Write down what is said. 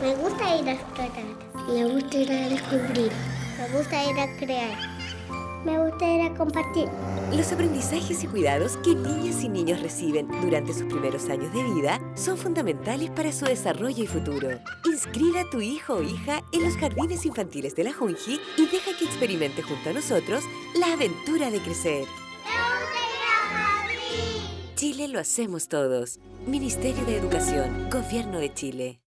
Me gusta ir a explorar. Me gusta ir a descubrir. Me gusta ir a crear. Me gusta ir a compartir. Los aprendizajes y cuidados que niñas y niños reciben durante sus primeros años de vida son fundamentales para su desarrollo y futuro. Inscribe a tu hijo o hija en los jardines infantiles de la Junji y deja que experimente junto a nosotros la aventura de crecer. ¡Me gusta ir a jardín! Chile lo hacemos todos. Ministerio de Educación, Gobierno de Chile.